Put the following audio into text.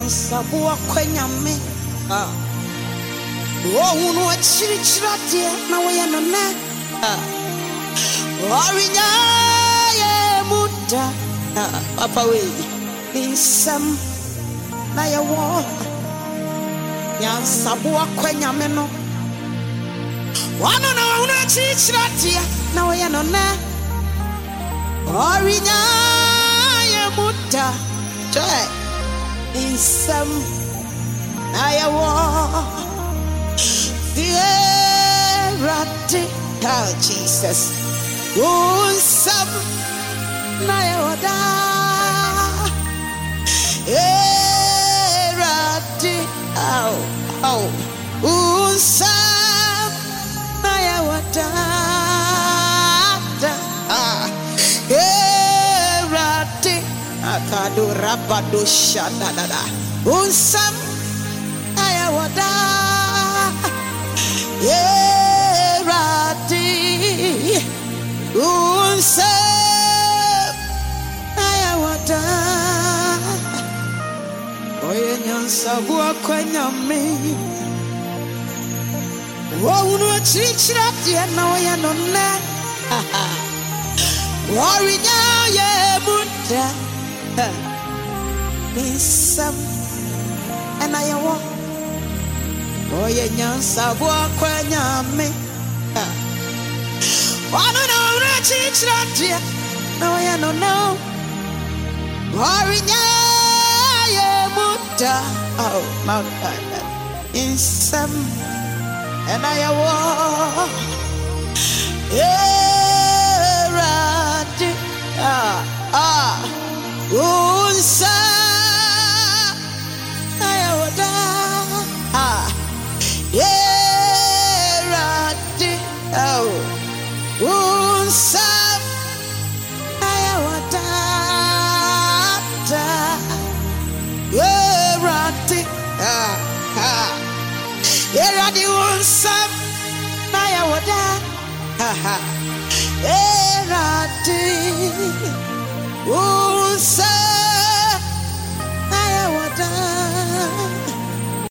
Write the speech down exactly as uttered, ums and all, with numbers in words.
Sabua kwenyame ah wo hunu achiri chirade na wo ye no na ah orinya ye muda ah papa we nisam na ye wo ya sabua kwenyame no wana na wo hunu achiri chirade na wo ye no na orinya ye muda joy Isam ayawo Fierati oh Jesus Unsam nayawoda Erati oh oh Unsam nayawoda ah Erati Akadu rabado shadada unsam ayawoda yerati unsam ayawoda oye nyansa bua kwanyame wo unu chichira tie na oye no na warinya ye muda Nisam and I walk. Oh, yeah, Yansa walk when yame. Oh, no, no, no, teach that dear. No, I don't know. Warinya, yeah, muta. Oh, Mount Island. In some and I walk. Yeah, right. Ah, ah. Unsa ayawoda ah yerati oh unsa ayawoda yerati ah ah yerati unsa ayawoda ha ha